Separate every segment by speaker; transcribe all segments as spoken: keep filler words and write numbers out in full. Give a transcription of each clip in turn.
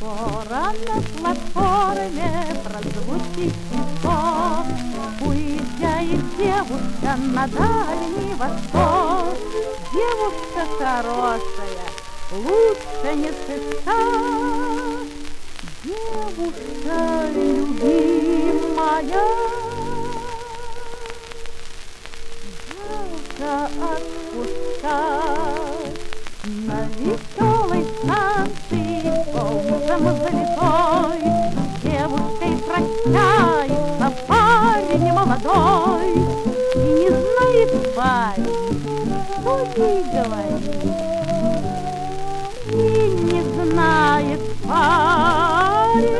Speaker 1: Скоро на платформе прозвучит часов, уезжает девушка на Дальний Восток. Девушка хорошая, лучше не сыскать. Девушка любимая, жалко отпускать. На веселой станции солнцем залитой девушкой прощается парень молодой. И не знает парень, что ей говорить. И не знает парень,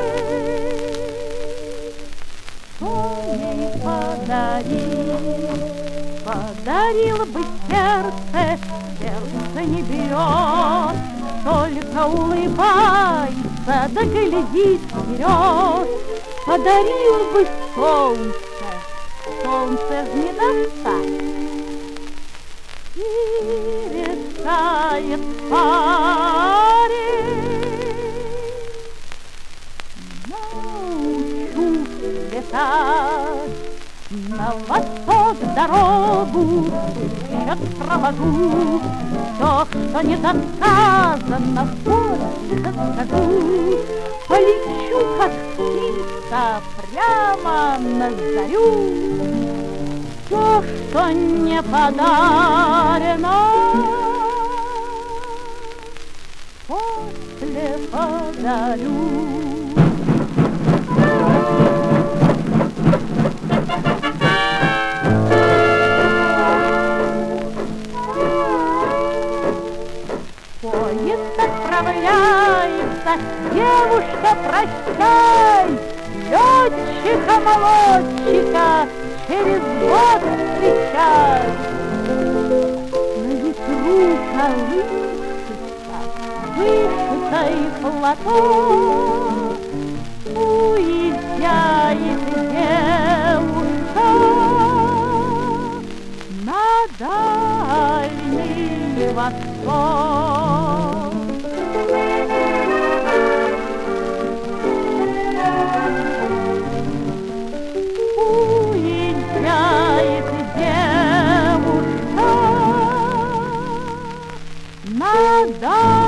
Speaker 1: что ей подарить. Подарил бы сердце, сердце не берет, только улыбается, да глядит вперед. Подарил бы солнце, солнце не достать. И решает парень: научусь летать. На восток дорогу сейчас провожу, все, что не досказано, позже расскажу. Полечу, как птица, прямо на зарю. Все, что не подарено, после подарю. Поезд отправляется, девушка, прощай. Летчика-молодчика через год встречай. На ветру колышется вышитый платок. Уезжает девушка на Дальний Восток. Уезжает девушка на Дальний